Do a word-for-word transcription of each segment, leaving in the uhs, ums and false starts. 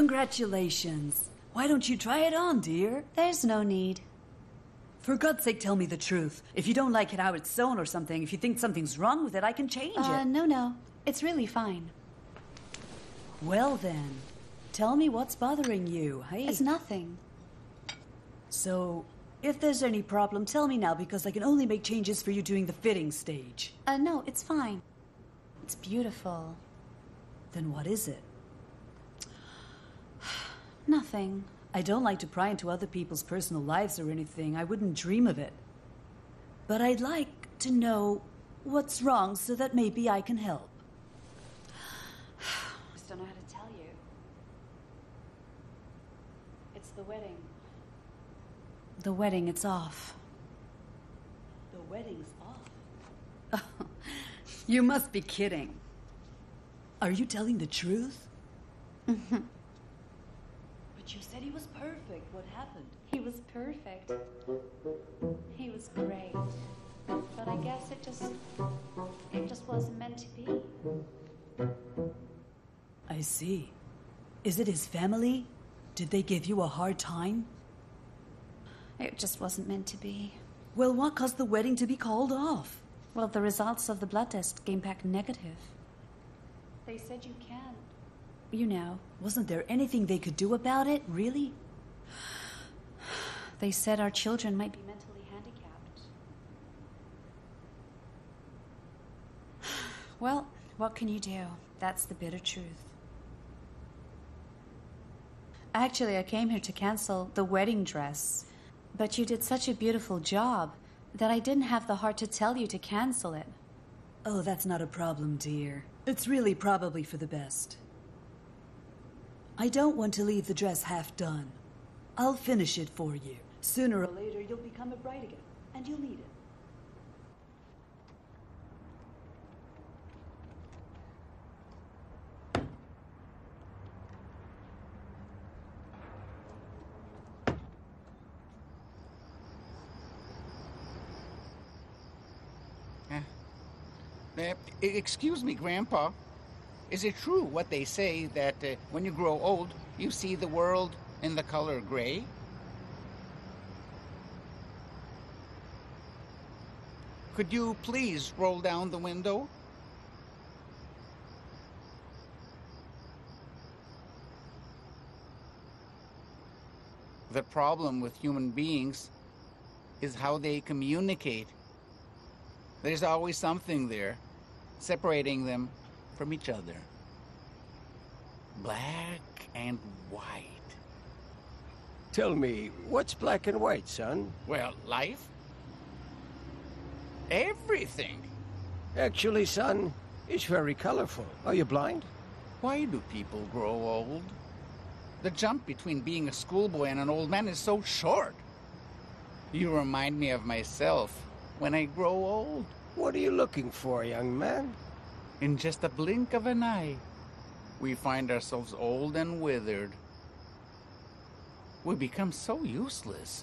Congratulations. Why don't you try it on, dear? There's no need. For God's sake, tell me the truth. If you don't like it how it's sewn or something, if you think something's wrong with it, I can change Uh, it. no, no. It's really fine. Well then, tell me what's bothering you, hey? It's nothing. So, if there's any problem, tell me now, because I can only make changes for you during the fitting stage. Uh, no, it's fine. It's beautiful. Then what is it? Nothing. I don't like to pry into other people's personal lives or anything. I wouldn't dream of it. But I'd like to know what's wrong so that maybe I can help. I just don't know how to tell you. It's the wedding. The wedding, it's off. The wedding's off? You must be kidding. Are you telling the truth? Mm-hmm. But you said he was perfect. What happened? He was perfect. He was great. But I guess it just... it just wasn't meant to be. I see. Is it his family? Did they give you a hard time? It just wasn't meant to be. Well, what caused the wedding to be called off? Well, the results of the blood test came back negative. They said you can't. You know. Wasn't there anything they could do about it, really? They said our children might be mentally handicapped. Well, what can you do? That's the bitter truth. Actually, I came here to cancel the wedding dress. But you did such a beautiful job that I didn't have the heart to tell you to cancel it. Oh, that's not a problem, dear. It's really probably for the best. I don't want to leave the dress half done. I'll finish it for you. Sooner or later, you'll become a bride again, and you'll need it. Uh, excuse me, Grandpa. Is it true what they say that uh, when you grow old, you see the world in the color gray? Could you please roll down the window? The problem with human beings is how they communicate. There's always something there, separating them from each other. Black and white. Tell me, what's black and white, son? Well, life. Everything. Actually, son, it's very colorful. Are you blind? Why do people grow old? The jump between being a schoolboy and an old man is so short. You remind me of myself when I grow old. What are you looking for, young man? In just a blink of an eye, we find ourselves old and withered. We become so useless.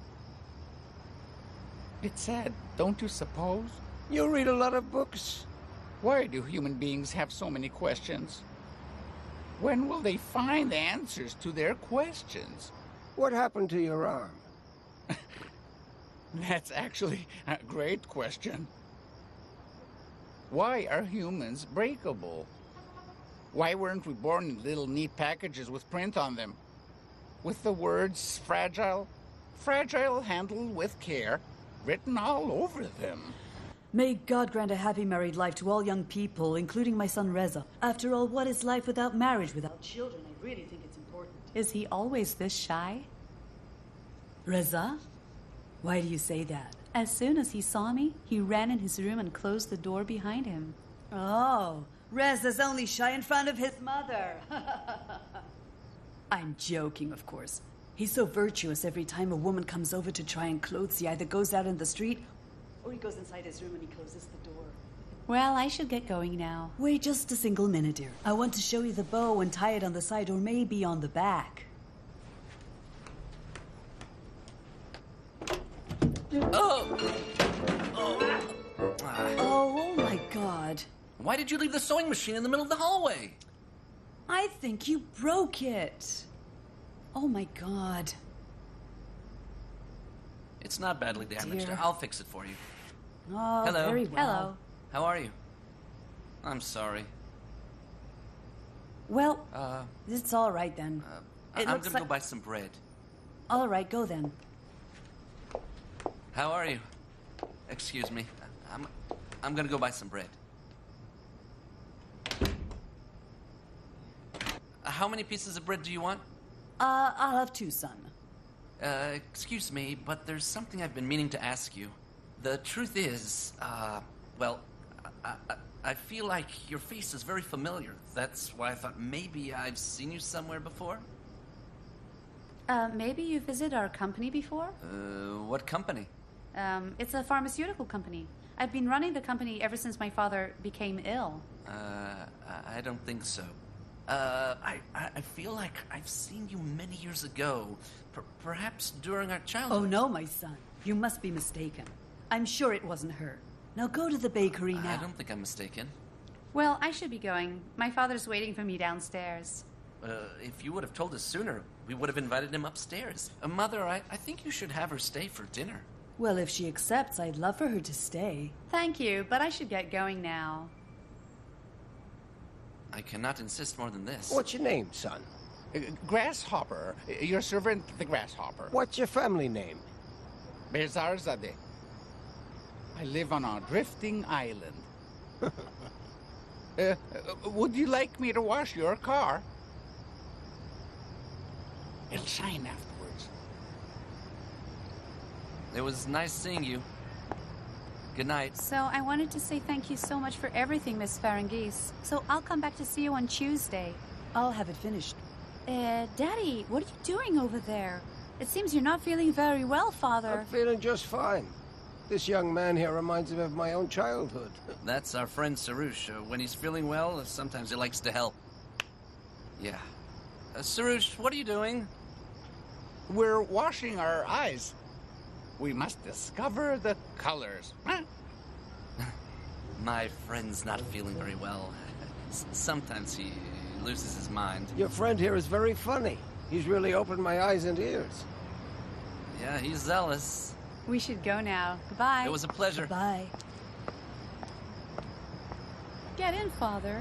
It's sad, don't you suppose? You read a lot of books. Why do human beings have so many questions? When will they find answers to their questions? What happened to your arm? That's actually a great question. Why are humans breakable? Why weren't we born in little neat packages with print on them? With the words fragile, fragile handled with care, written all over them. May God grant a happy married life to all young people, including my son Reza. After all, what is life without marriage, without children? I really think it's important. Is he always this shy? Reza? Why do you say that? As soon as he saw me, he ran in his room and closed the door behind him. Oh, Reza's only shy in front of his mother. I'm joking, of course. He's so virtuous every time a woman comes over to try on clothes. He either goes out in the street or he goes inside his room and he closes the door. Well, I should get going now. Wait just a single minute, dear. I want to show you the bow and tie it on the side or maybe on the back. Oh! Oh. Oh, oh my God. Why did you leave the sewing machine in the middle of the hallway? I think you broke it. Oh my god. It's not badly damaged. Dear. I'll fix it for you. Oh, Hello. very well. Hello. How are you? I'm sorry. Well, Uh, it's all right then. uh It I'm looks gonna like- go buy some bread. All right, go then. How are you? Excuse me. I'm I'm gonna go buy some bread. Uh, How many pieces of bread do you want? Uh, I'll have two, son. Uh, excuse me, but there's something I've been meaning to ask you. The truth is, uh, well, I, I, I feel like your face is very familiar. That's why I thought maybe I've seen you somewhere before. Uh, maybe you visited our company before? Uh, what company? Um, it's a pharmaceutical company. I've been running the company ever since my father became ill. Uh, I I don't think so. Uh, I, I I feel like I've seen you many years ago. Per- perhaps during our childhood. Oh no, my son. You must be mistaken. I'm sure it wasn't her. Now go to the bakery now. I don't think I'm mistaken. Well, I should be going. My father's waiting for me downstairs. Uh, if you would have told us sooner, we would have invited him upstairs. Uh, Mother, I, I think you should have her stay for dinner. Well, if she accepts, I'd love for her to stay. Thank you, but I should get going now. I cannot insist more than this. What's your name, son? Uh, Grasshopper. Uh, Your servant, the Grasshopper. What's your family name? Bezarzadeh. I live on a drifting island. uh, uh, would you like me to wash your car? It'll shine afterwards. It was nice seeing you. Good night. So I wanted to say thank you so much for everything, Miss Ferengis. So I'll come back to see you on Tuesday. I'll have it finished. Uh, Daddy, what are you doing over there? It seems you're not feeling very well, Father. I'm feeling just fine. This young man here reminds me of my own childhood. That's our friend Sarush. Uh, when he's feeling well, uh, sometimes he likes to help. Yeah. Uh, Sarush, what are you doing? We're washing our eyes. We must discover the colors. Huh? My friend's not feeling very well. S- Sometimes he loses his mind. Your friend here is very funny. He's really opened my eyes and ears. Yeah, he's zealous. We should go now. Goodbye. It was a pleasure. Bye. Get in, Father.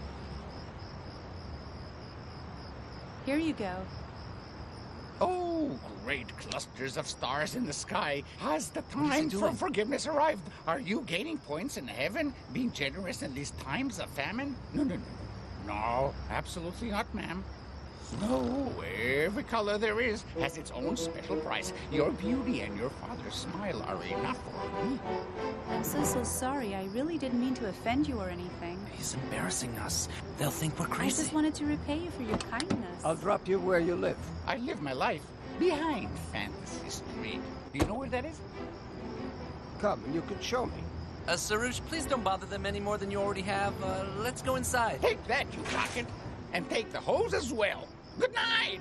Here you go. Oh, great clusters of stars in the sky. Has the is he time for doing? forgiveness arrived? Are you gaining points in heaven, being generous in these times of famine? No, no, no. No, absolutely not, ma'am. No, every color there is has its own special price. Your beauty and your father's smile are enough for me. I'm so, so sorry. I really didn't mean to offend you or anything. He's embarrassing us. They'll think we're I crazy. just wanted to repay you for your kindness. I'll drop you where you live. I live my life behind Fantasy Street. Do you know where that is? Come, and you can show me. Uh, Sarush, please don't bother them any more than you already have. Uh, let's go inside. Take that, you pocket, and take the hose as well. Good night.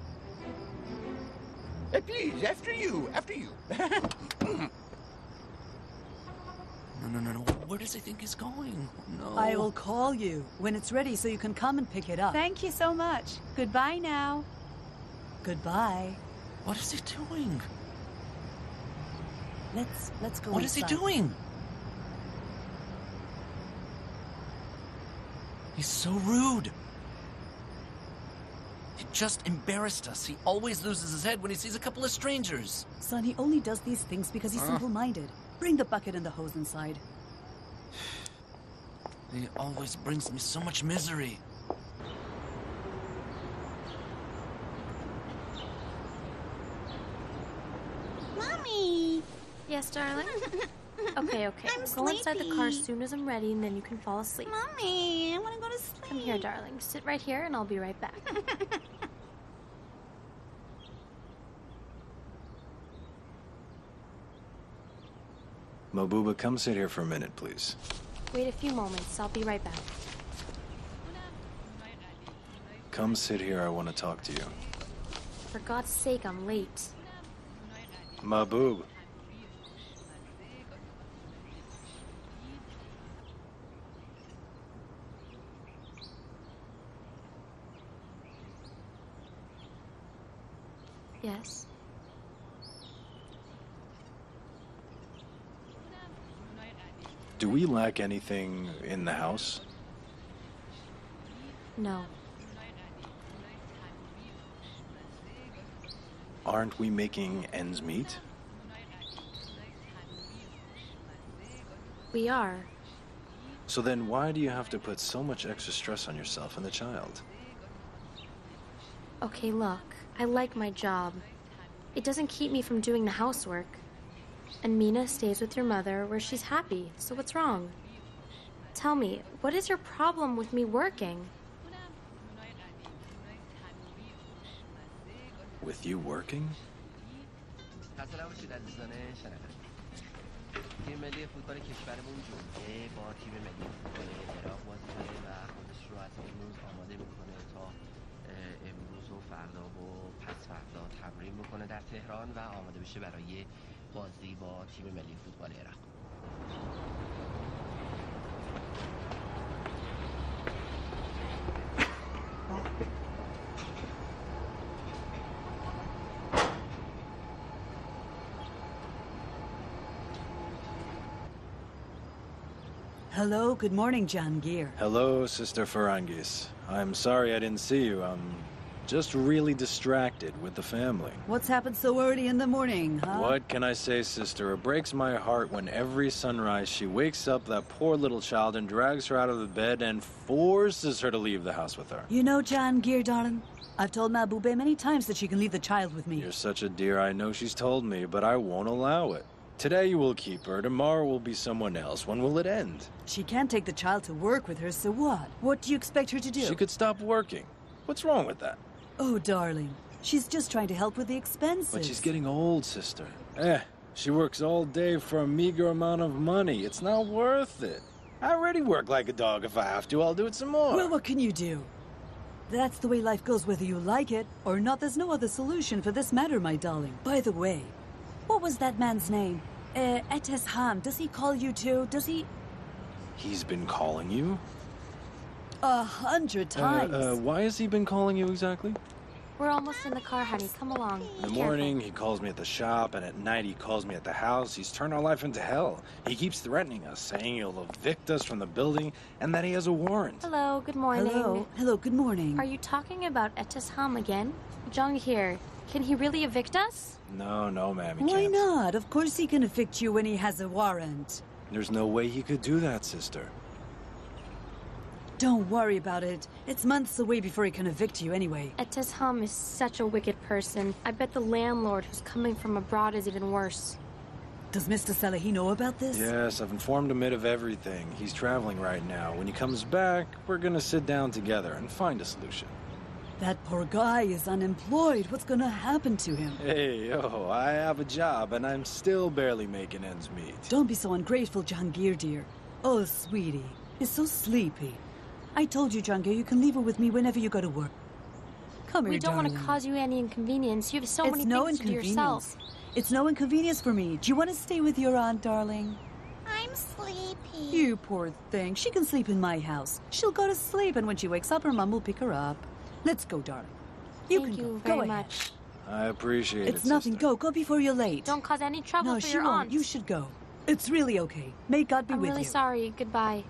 Uh, please, after you, after you. No, no, no, no. Where does he think he's going? No. I will call you when it's ready so you can come and pick it up. Thank you so much. Goodbye now. Goodbye. What is he doing? Let's let's go What is he inside. doing? He's so rude. He just embarrassed us. He always loses his head when he sees a couple of strangers. Son, he only does these things because he's Uh. simple-minded. Bring the bucket and the hose inside. He always brings me so much misery. Mommy! Yes, darling? Okay, okay. I'm I'll go inside the car as sleepy. soon as I'm ready, and then you can fall asleep. Mommy, I want to go to sleep. Come here, darling. Sit right here, and I'll be right back. Mabuba, come sit here for a minute, please. Wait a few moments. I'll be right back. Come sit here, I want to talk to you. For God's sake, I'm late. Mabub. Yes. Do we lack anything in the house? No. Aren't we making ends meet? We are. So then why do you have to put so much extra stress on yourself and the child? Okay, look. I like my job. It doesn't keep me from doing the housework. And Mina stays with your mother where she's happy, so what's wrong? Tell me, what is your problem with me working? With you working? تیم ملی فوتبال کشورمون جمعه با تیم ملی فوتبال عراق بازی داره و خودش رو از امروز آماده میکنه تا امروز و فردا و پس فردا تمرین بکنه در تهران و آماده بشه برای بازی با تیم ملی فوتبال عراق. Hello, good morning, Jahangir. Hello, Sister Ferrangis. I'm sorry I didn't see you. I'm just really distracted with the family. What's happened so early in the morning, huh? What can I say, sister? It breaks my heart when every sunrise she wakes up that poor little child and drags her out of the bed and forces her to leave the house with her. You know, Jahangir, darling, I've told Mahbube many times that she can leave the child with me. You're such a dear. I know she's told me, but I won't allow it. Today you will keep her, tomorrow will be someone else. When will it end? She can't take the child to work with her, so what? What do you expect her to do? She could stop working. What's wrong with that? Oh, darling, she's just trying to help with the expenses. But she's getting old, sister. Eh, she works all day for a meager amount of money. It's not worth it. I already work like a dog. If I have to, I'll do it some more. Well, what can you do? That's the way life goes, whether you like it or not. There's no other solution for this matter, my darling. By the way, what was that man's name? Uh, Etes Ham. Does he call you too? Does he? He's been calling you? A hundred times. Uh, uh, why has he been calling you exactly? We're almost in the car, honey. Come along. In the Be morning, careful. he calls me at the shop, and at night, he calls me at the house. He's turned our life into hell. He keeps threatening us, saying he'll evict us from the building, and that he has a warrant. Hello, good morning. Hello. Hello, good morning. Are you talking about Etes Ham again? Jung here. Can he really evict us? No, no, ma'am, he Why can't. not? Of course he can evict you when he has a warrant. There's no way he could do that, sister. Don't worry about it. It's months away before he can evict you anyway. Etes Ham is such a wicked person. I bet the landlord who's coming from abroad is even worse. Does Mister Salahi know about this? Yes, I've informed him of everything. He's traveling right now. When he comes back, we're gonna sit down together and find a solution. That poor guy is unemployed. What's gonna happen to him? Hey, yo, I have a job, and I'm still barely making ends meet. Don't be so ungrateful, Jahangir, dear. Oh, sweetie. He's so sleepy. I told you, Jahangir, you can leave her with me whenever you go to work. Come We here, don't want darling. to cause you any inconvenience. You have so it's many no things to do inconvenience. yourself. It's no inconvenience for me. Do you want to stay with your aunt, darling? I'm sleepy. You poor thing. She can sleep in my house. She'll go to sleep, and when she wakes up, her mom will pick her up. Let's go, darling. You Thank can you go. very go ahead. much. I appreciate it, It's nothing. sister. Go. Go before you're late. Don't cause any trouble no, for she your won't. aunt. You should go. It's really okay. May God be I'm with really you. sorry. Goodbye.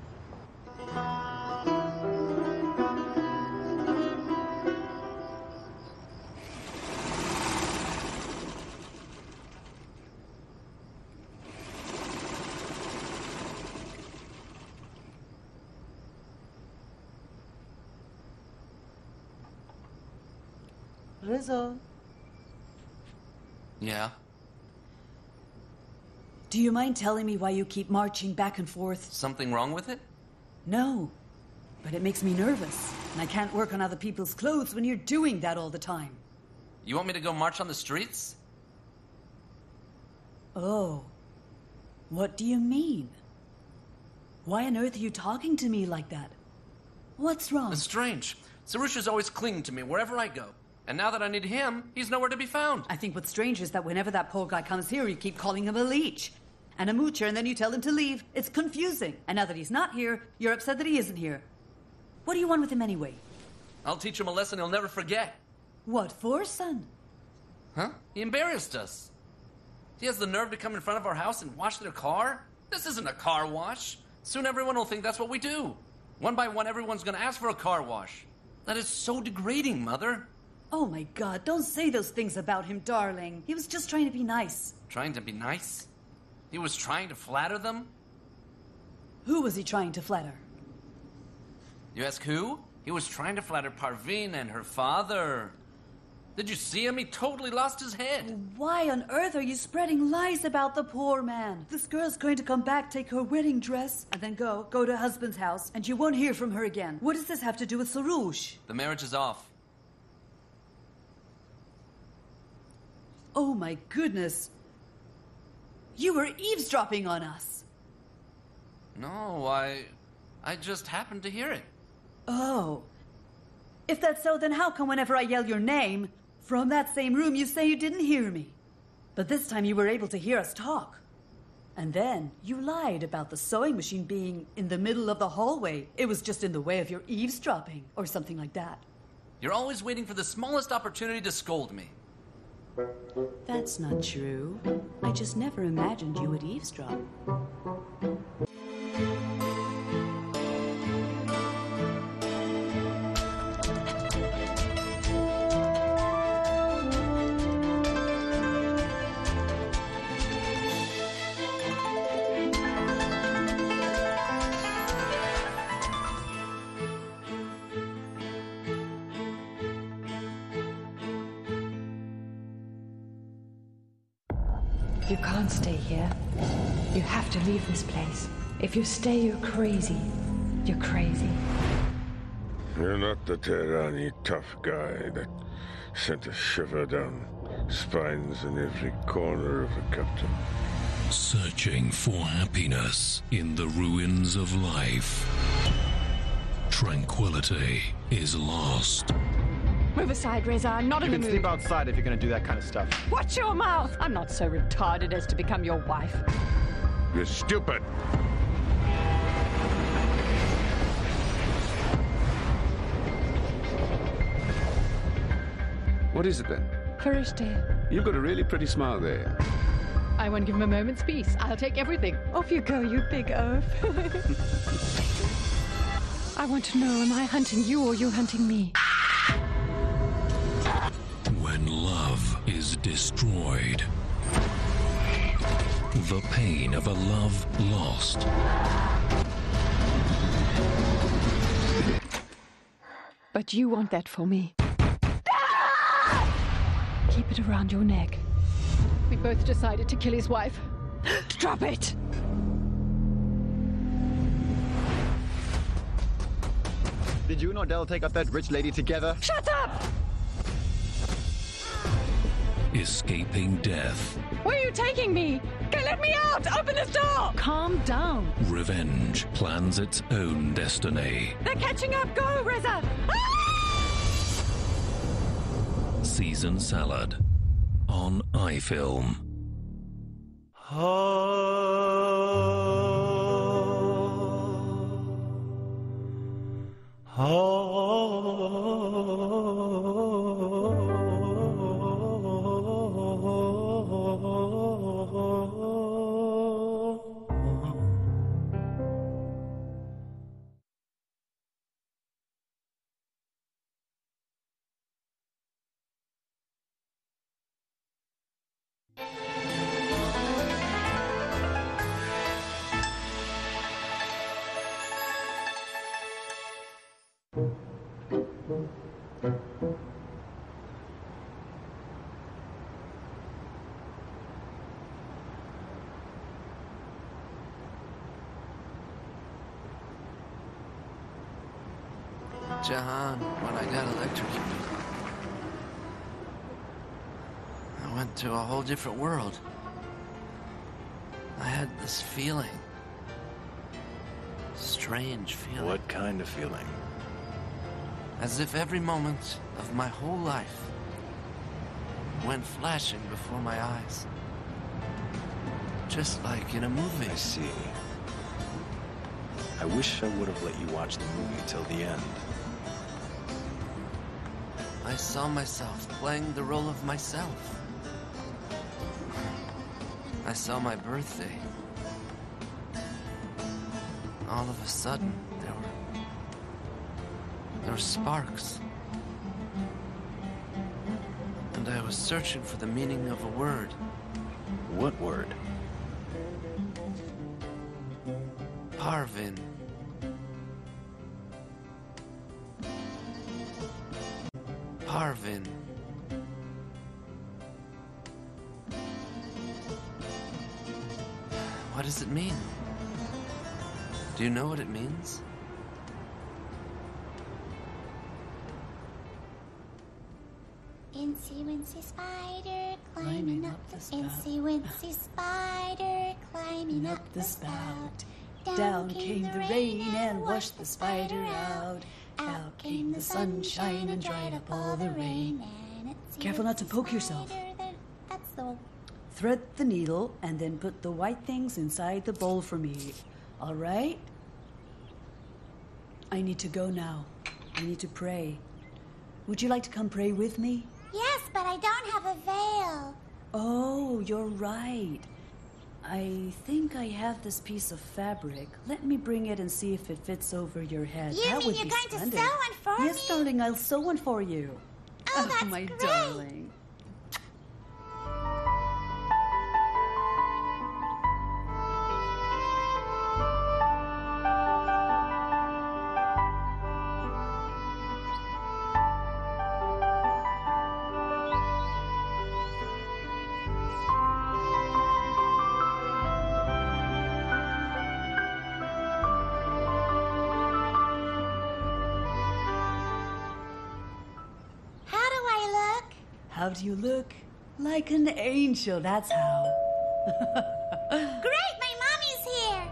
Rizzo. Yeah? Do you mind telling me why you keep marching back and forth? Something wrong with it? No. But it makes me nervous. And I can't work on other people's clothes when you're doing that all the time. You want me to go march on the streets? Oh. What do you mean? Why on earth are you talking to me like that? What's wrong? It's strange. Sarusha's always clinging to me wherever I go. And now that I need him, he's nowhere to be found. I think what's strange is that whenever that poor guy comes here, you keep calling him a leech. And a moocher, and then you tell him to leave. It's confusing. And now that he's not here, you're upset that he isn't here. What do you want with him anyway? I'll teach him a lesson he'll never forget. What for, son? Huh? He embarrassed us. He has the nerve to come in front of our house and wash their car? This isn't a car wash. Soon everyone will think that's what we do. One by one, everyone's gonna ask for a car wash. That is so degrading, Mother. Oh my God, don't say those things about him, darling. He was just trying to be nice. Trying to be nice? He was trying to flatter them? Who was he trying to flatter? You ask who? He was trying to flatter Parveen and her father. Did you see him? He totally lost his head. Why on earth are you spreading lies about the poor man? This girl's going to come back, take her wedding dress, and then go, go to husband's house, and you won't hear from her again. What does this have to do with Sarouche? The marriage is off. Oh my goodness. You were eavesdropping on us. No, I... I just happened to hear it. Oh. If that's so, then how come whenever I yell your name, from that same room you say you didn't hear me? But this time you were able to hear us talk. And then you lied about the sewing machine being in the middle of the hallway. It was just in the way of your eavesdropping, or something like that. You're always waiting for the smallest opportunity to scold me. That's not true. I just never imagined you would eavesdrop. You can't stay here. You have to leave this place. If you stay, you're crazy. You're crazy. You're not the Tehrani tough guy that sent a shiver down spines in every corner of a captain. Searching for happiness in the ruins of life. Tranquility is lost. Move aside, Reza. I'm not you in the mood. mood. You can sleep outside if you're going to do that kind of stuff. Watch your mouth! I'm not so retarded as to become your wife. You're stupid. What is it then? Farishte. You've got a really pretty smile there. I won't give him a moment's peace. I'll take everything. Off you go, you big oaf. I want to know, am I hunting you or you hunting me? When love is destroyed, the pain of a love lost. But you want that for me. Keep it around your neck. We both decided to kill his wife. Drop it! Did you and Ordell take up that rich lady together? Shut up! Escaping death. Where are you taking me? Go, let me out! Open this door! Calm down. Revenge plans its own destiny. They're catching up! Go, Reza! Ah! Season Salad on iFilm. Jahan, when I got electrocuted, I went to a whole different world. I had this feeling. Strange feeling. What kind of feeling? As if every moment of my whole life went flashing before my eyes. Just like in a movie. I see. I wish I would have let you watch the movie till the end. I I saw myself playing the role of myself. I saw my birthday. All of a sudden, there were... there were sparks. And I was searching for the meaning of a word. What word? Parvin. Parvin. What does it mean? Do you know what it means? Incy wincy spider climbing up the spout. Incy wincy spider climbing up the spout. Down came the rain and washed the spider out. Out came the sunshine and dried up all the rain. Careful not to poke yourself. That's the one. Thread the needle and then put the white things inside the bowl for me. All right? I need to go now. I need to pray. Would you like to come pray with me? Yes, but I don't have a veil. Oh, you're right. I think I have this piece of fabric. Let me bring it and see if it fits over your head. You that mean would you're be going splendid. to sew one for Yes, me? Yes, darling, I'll sew one for you. Oh, that's my great. darling. How do you look? Like an angel, that's how. Great, my mommy's here.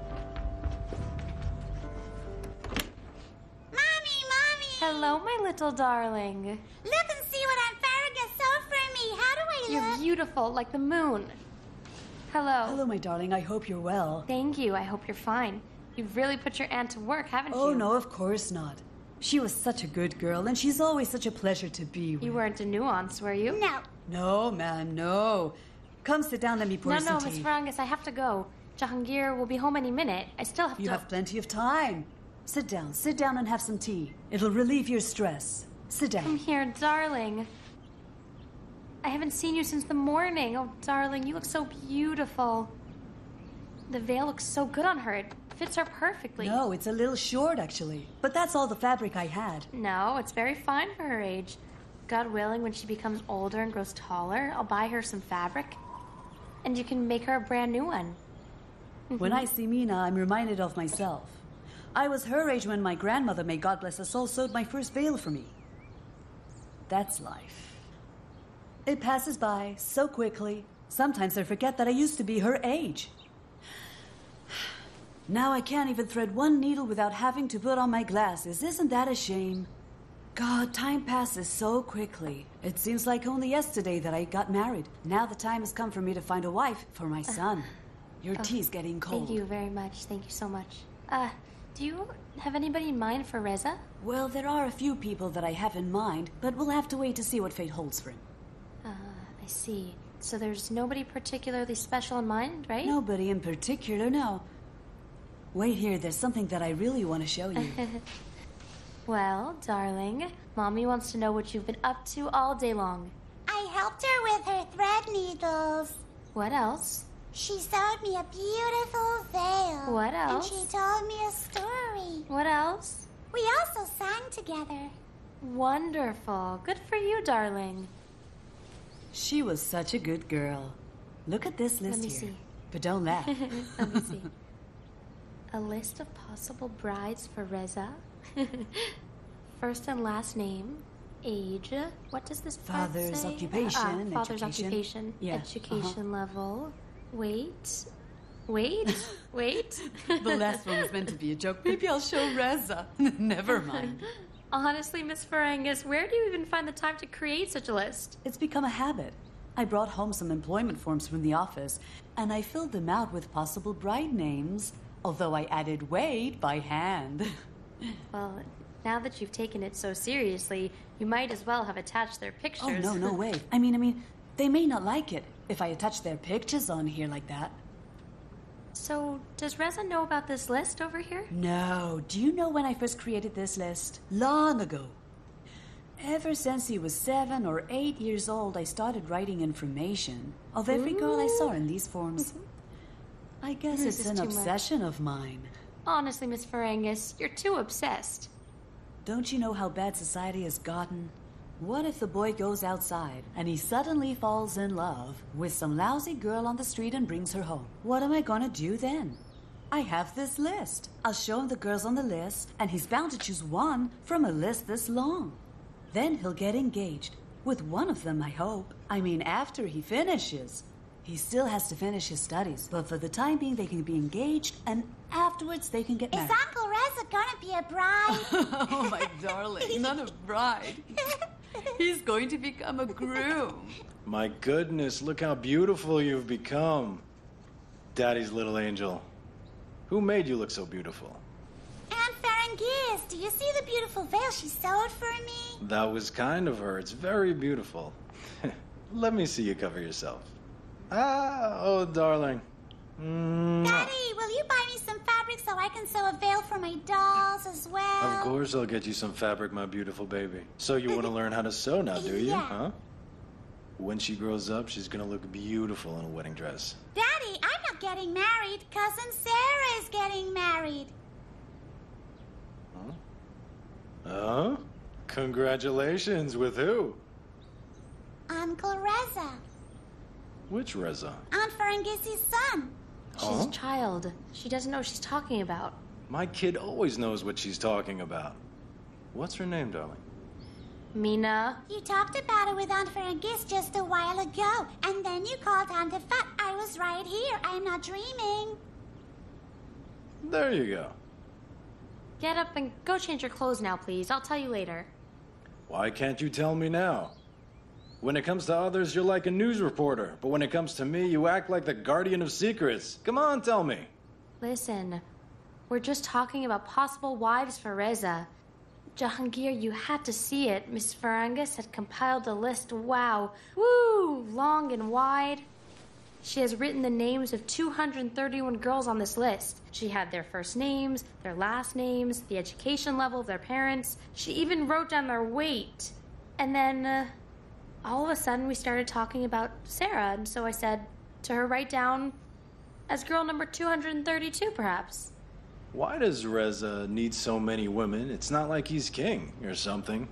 Mommy, mommy. Hello, my little darling. Look and see what Aunt Farragut sewed for me. How do I You're look? beautiful, like the moon. Hello. Hello, my darling. I hope you're well. Thank you. I hope you're fine. You've really put your aunt to work, haven't Oh, you? no, of course not. She was such a good girl, and she's always such a pleasure to be with. You weren't a nuance, were you? No. No, ma'am, no. Come sit down, let me pour No, you some no, tea. Miss Varangus, I have to go. Jahangir will be home any minute. I still have You to... have plenty of time. Sit down, sit down and have some tea. It'll relieve your stress. Sit down. Come here, darling. I haven't seen you since the morning. Oh, darling, you look so beautiful. The veil looks so good on her. It fits her perfectly. No, it's a little short, actually. But that's all the fabric I had. No, it's very fine for her age. God willing, when she becomes older and grows taller, I'll buy her some fabric. And you can make her a brand new one. When I see Mina, I'm reminded of myself. I was her age when my grandmother, may God bless her soul, sewed my first veil for me. That's life. It passes by so quickly. Sometimes I forget that I used to be her age. Now I can't even thread one needle without having to put on my glasses. Isn't that a shame? God, time passes so quickly. It seems like only yesterday that I got married. Now the time has come for me to find a wife for my son. Your Oh, tea's getting cold. Thank you very much. Thank you so much. Uh, do you have anybody in mind for Reza? Well, there are a few people that I have in mind, but we'll have to wait to see what fate holds for him. Uh, I see. So there's nobody particularly special in mind, right? Nobody in particular, no. Wait here, there's something that I really want to show you. Well, darling, Mommy wants to know what you've been up to all day long. I helped her with her thread needles. What else? She sewed me a beautiful veil. What else? And she told me a story. What else? We also sang together. Wonderful. Good for you, darling. She was such a good girl. Look at this list Let me here. see. But don't laugh. Let me see. A list of possible brides for Reza. First and last name. Age. What does this part Father's say? occupation, Ah, father's education. occupation. Yeah, Education level. Weight. Weight. Weight. The last one was meant to be a joke. Maybe I'll show Reza. Never mind. Honestly, Miss Varangus, where do you even find the time to create such a list? It's become a habit. I brought home some employment forms from the office, and I filled them out with possible bride names, although I added Wade by hand. Well, Now that you've taken it so seriously, you might as well have attached their Oh, pictures. no, no way. I mean, I mean, they may not like it if I attach their pictures on here like that. So, does Reza know about this list over here? No. Do you know when I first created this list? Long ago. Ever since he was seven or eight years old, I started writing information of every girl I saw in these forms. I guess This it's is an too much. obsession of mine. Honestly, Miss Ferengis, you're too obsessed. Don't you know how bad society has gotten? What if the boy goes outside and he suddenly falls in love with some lousy girl on the street and brings her home? What am I gonna do then? I have this list. I'll show him the girls on the list, and he's bound to choose one from a list this long. Then he'll get engaged. With one of them, I hope. I mean, after he finishes. He still has to finish his studies, but for the time being, they can be engaged, and afterwards they can get Is married. Uncle Reza gonna be a bride? Oh, my darling, not a bride. He's going to become a groom. My goodness, look how beautiful you've become. Daddy's little angel. Who made you look so beautiful? Aunt Ferengis, do you see the beautiful veil she sewed for me? That was kind of her. It's very beautiful. Let me see you cover yourself. Ah, oh, darling. Mwah. Daddy, will you buy me some fabric so I can sew a veil for my dolls as well? Of course I'll get you some fabric, my beautiful baby. So you want to learn how to sew now, do you? Yeah. Huh? When she grows up, she's gonna look beautiful in a wedding dress. Daddy, I'm not getting married. Cousin Sarah is getting married. Huh? Congratulations. With who? Uncle Reza, Which Reza? Aunt Ferengis' son. She's Huh? a child. She doesn't know what she's talking about. My kid always knows what she's talking about. What's her name, darling? Mina. You talked about it with Aunt Ferengis just a while ago, and then you called Aunt Fat. I was right here. I'm not dreaming. There you go. Get up and go change your clothes now, please. I'll tell you later. Why can't you tell me now? When it comes to others, you're like a news reporter. But when it comes to me, you act like the guardian of secrets. Come on, tell me. Listen, we're just talking about possible wives for Reza. Jahangir, you had to see it. Miss Ferengis had compiled a list. Wow. Woo! Long and wide. She has written the names of two hundred thirty-one girls on this list. She had their first names, their last names, the education level of their parents. She even wrote down their weight. And then, uh, all of a sudden, we started talking about Sarah, and so I said to her, write down as girl number two hundred thirty-two, perhaps. Why does Reza need so many women? It's not like he's king or something.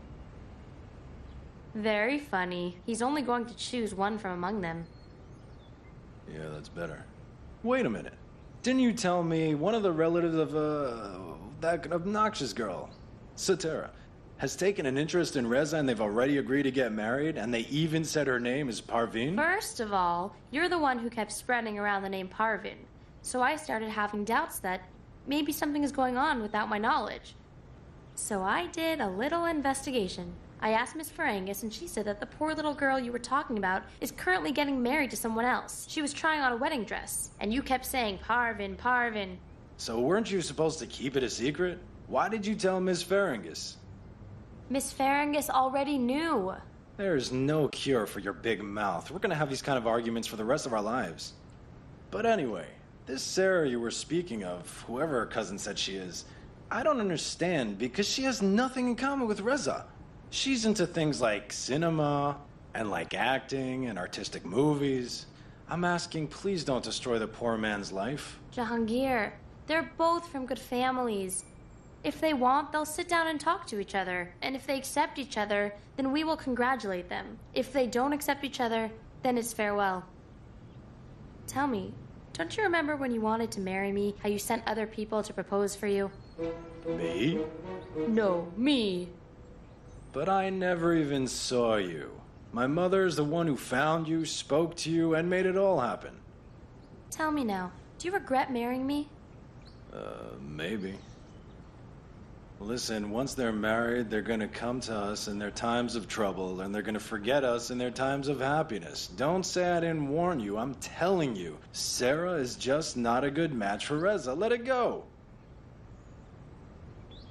Very funny. He's only going to choose one from among them. Yeah, that's better. Wait a minute. Didn't you tell me one of the relatives of, uh, that obnoxious girl, Satara, has taken an interest in Reza and they've already agreed to get married, and they even said her name is Parveen? First of all, you're the one who kept spreading around the name Parvin. So I started having doubts that maybe something is going on without my knowledge. So I did a little investigation. I asked Miss Ferengis, and she said that the poor little girl you were talking about is currently getting married to someone else. She was trying on a wedding dress, and you kept saying Parvin, Parvin. So weren't you supposed to keep it a secret? Why did you tell Miss Ferengis? Miss Ferengis already knew. There's no cure for your big mouth. We're gonna have these kind of arguments for the rest of our lives. But anyway, this Sarah you were speaking of, whoever her cousin said she is, I don't understand because she has nothing in common with Reza. She's into things like cinema and like acting and artistic movies. I'm asking, please don't destroy the poor man's life. Jahangir, they're both from good families. If they want, they'll sit down and talk to each other. And if they accept each other, then we will congratulate them. If they don't accept each other, then it's farewell. Tell me, don't you remember when you wanted to marry me, how you sent other people to propose for you? Me? No, me. But I never even saw you. My mother is the one who found you, spoke to you, and made it all happen. Tell me now, do you regret marrying me? Uh, maybe. Listen, once they're married, they're gonna come to us in their times of trouble, and they're gonna forget us in their times of happiness. Don't say I didn't warn you. I'm telling you, Sarah is just not a good match for Reza. Let it go.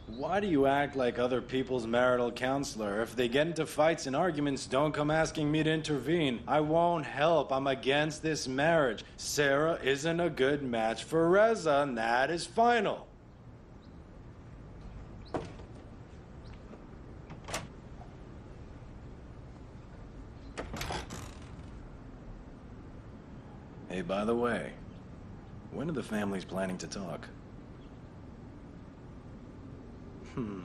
Why do you act like other people's marital counselor? If they get into fights and arguments, don't come asking me to intervene. I won't help. I'm against this marriage. Sarah isn't a good match for Reza, and that is final. Hey, by the way, when are the families planning to talk? Hmm.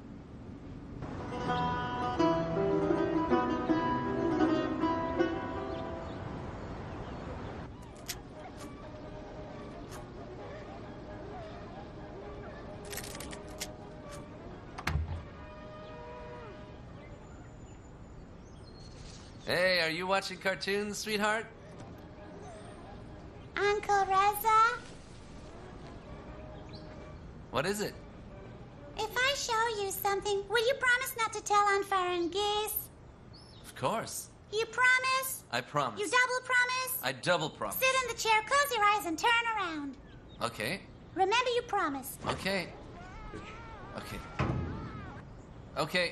Hey, are you watching cartoons, sweetheart? Uncle Reza? What is it? If I show you something, will you promise not to tell on Ferengis? Of course. You promise? I promise. You double promise? I double promise. Sit in the chair, close your eyes, and turn around. Okay. Remember you promised. Okay. Okay. Okay.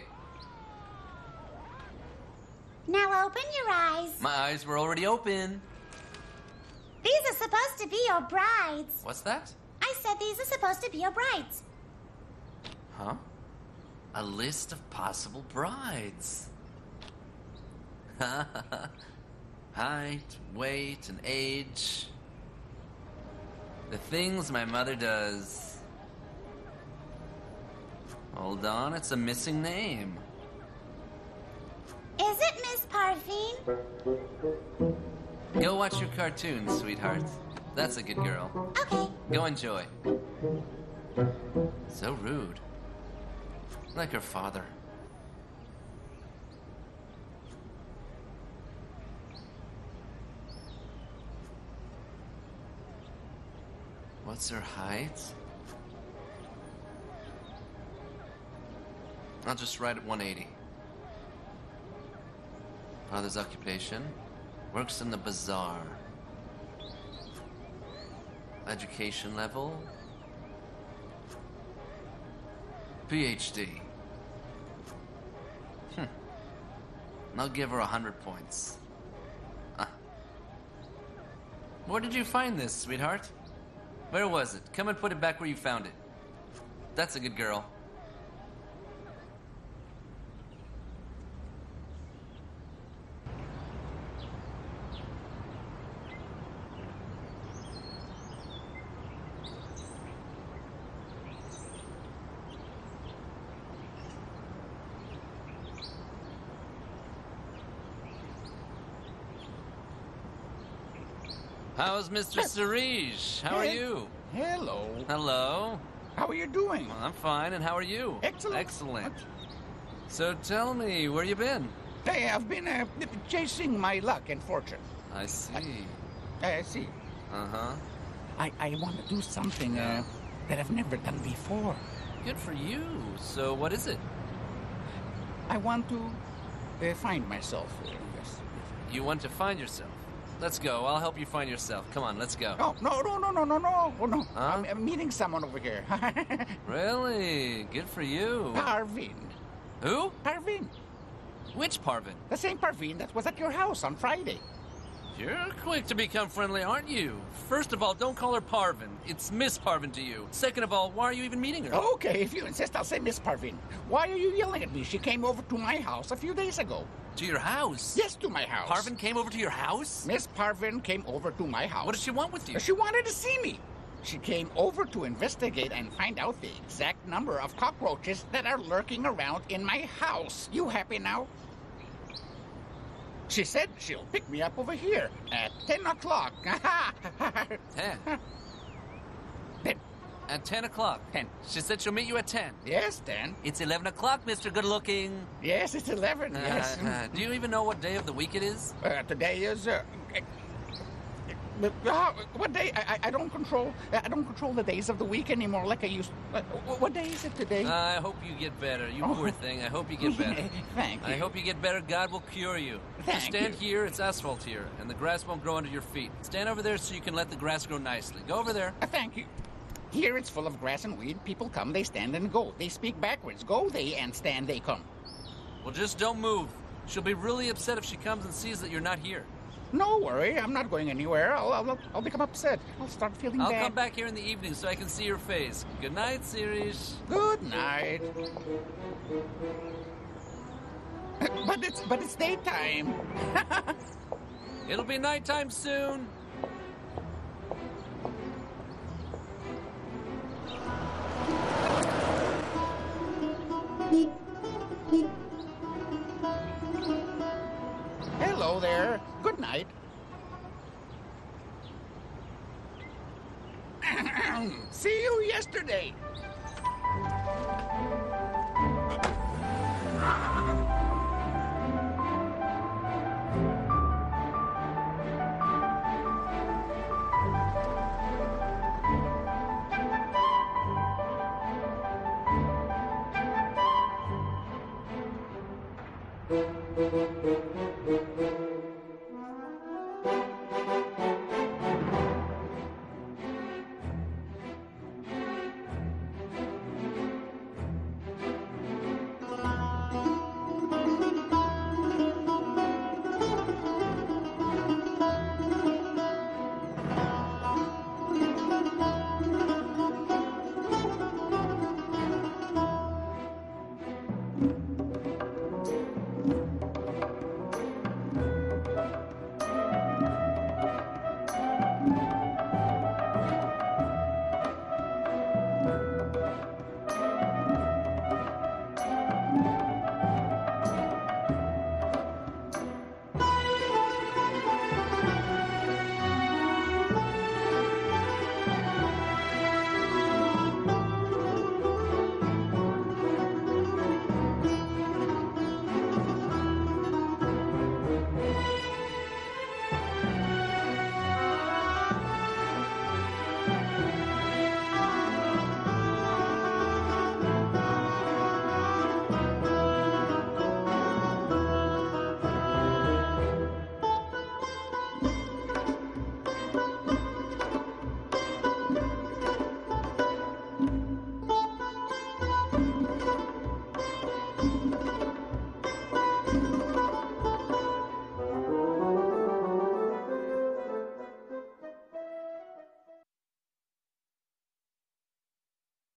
Now open your eyes. My eyes were already open. These are supposed to be your brides. What's that? I said these are supposed to be your brides. Huh? A list of possible brides. Height, weight, and age. The things my mother does. Hold on, it's a missing name. Is it Miss Parveen? Go watch your cartoons, sweetheart. That's a good girl. Okay. Go enjoy. So rude. Like her father. What's her height? I'll just write at one eighty. Father's occupation? Works in the bazaar. Education level? P H D. Hmm. I'll give her a hundred points. Ah. Where did you find this, sweetheart? Where was it? Come and put it back where you found it. That's a good girl. How's Mister Sarij? How are you? Hello. Hello. How are you doing? Well, I'm fine, and how are you? Excellent. Excellent. So tell me, where you been? Hey, I've been uh, chasing my luck and fortune. I see. I, I see. Uh-huh. I, I want to do something uh, that I've never done before. Good for you. So what is it? I want to uh, find myself. Uh, yes. You want to find yourself? Let's go. I'll help you find yourself. Come on, let's go. No, no, no, no, no, no, no, oh, no. Huh? I'm, I'm meeting someone over here. Really? Good for you. Parveen. Who? Parveen. Which Parveen? The same Parveen that was at your house on Friday. You're quick to become friendly, aren't you? First of all, don't call her Parveen. It's Miss Parveen to you. Second of all, why are you even meeting her? Okay, if you insist, I'll say Miss Parveen. Why are you yelling at me? She came over to my house a few days ago. To your house? Yes, to my house. Parveen came over to your house? Miss Parveen came over to my house. What did she want with you? She wanted to see me. She came over to investigate and find out the exact number of cockroaches that are lurking around in my house. You happy now? She said she'll pick me up over here at ten o'clock. ten? ten. At ten o'clock? ten. She said she'll meet you at ten? Yes, ten. It's eleven o'clock, Mister Good-Looking. Yes, it's eleven, yes. Uh, do you even know what day of the week it is? Uh, today is... Uh, uh, what day? I, I don't control. I don't control the days of the week anymore like I used. Uh, what day is it today? Uh, I hope you get better. You Oh. poor thing. I hope you get better. Thank you. I hope you get better. God will cure you. Thank Just stand you. here. It's asphalt here, and the grass won't grow under your feet. Stand over there so you can let the grass grow nicely. Go over there. Uh, thank you. Here it's full of grass and weed. People come, they stand and go. They speak backwards. Go they and stand they come. Well, just don't move. She'll be really upset if she comes and sees that you're not here. No worry, I'm not going anywhere. I'll, I'll, I'll become upset. I'll start feeling I'll bad. come back here in the evening so I can see your face. Good night, Sirish. Good night. But it's but it's daytime. It'll be nighttime soon. Hello there. Good night. See you yesterday.